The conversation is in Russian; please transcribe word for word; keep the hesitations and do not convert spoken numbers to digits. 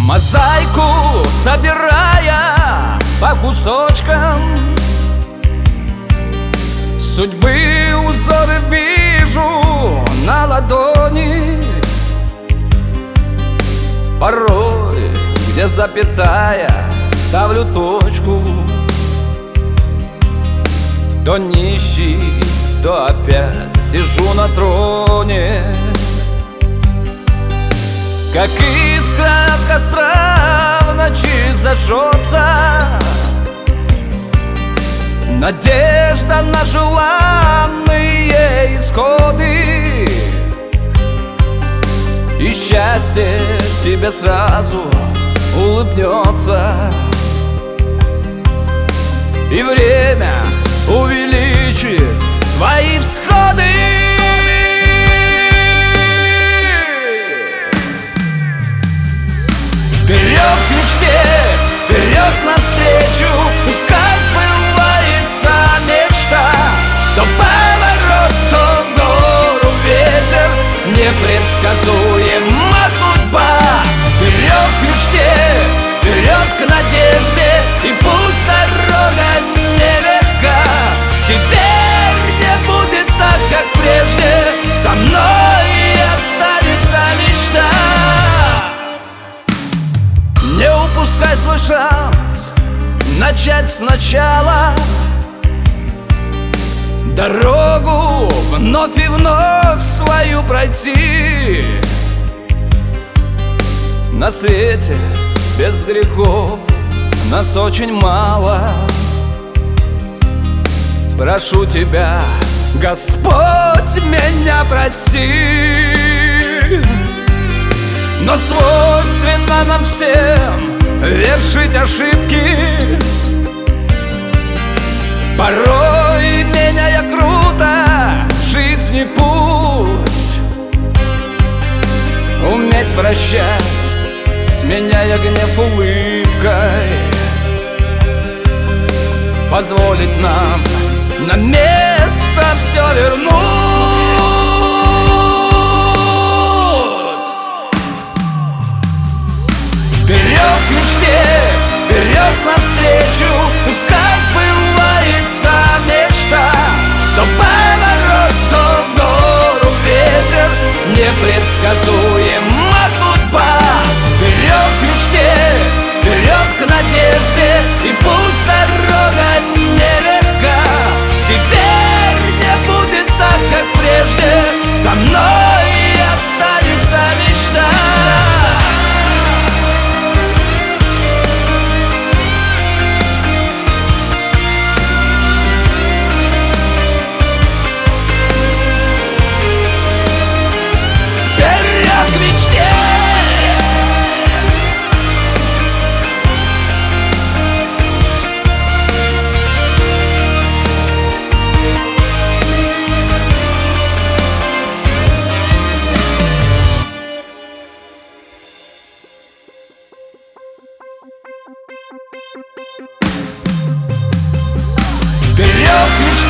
Мозаику собирая по кусочкам, судьбы узоры вижу на ладони. Порой, где запятая, ставлю точку. То нищий, то опять сижу на троне. Как искра от костра в ночи зажжется, надежда на желанные исходы. И счастье тебе сразу улыбнется, и время увеличит твои всходы. Вперед к мечте, вперед навстречу, пускай сбывается мечта. То поворот, то в гору ветер, непредсказуема судьба. Вперед к мечте, вперед к надежде, и пусть дорога нелегка. Теперь не будет так, как прежде, со мной останется мечта. Не упускай свой шанс начать сначала, дорогу вновь и вновь свою пройти. На свете без грехов нас очень мало. Прошу тебя, Господь, меня прости. Но свойственно нам всем вершить ошибки, порой меняя круто жизни путь. Уметь прощать, сменяя гнев улыбкой, позволить нам на место все вернуть. Вперед к мечте, вперед навстречу, пускай сбывается мечта. То поворот, то в гору ветер, непредсказуема судьба. Вперед к мечте, вперед к надежде, и пусть дорога нелегка. Теперь не будет так, как прежде, со мной останется мечта. Вперед к мечте! Вперед к мечте!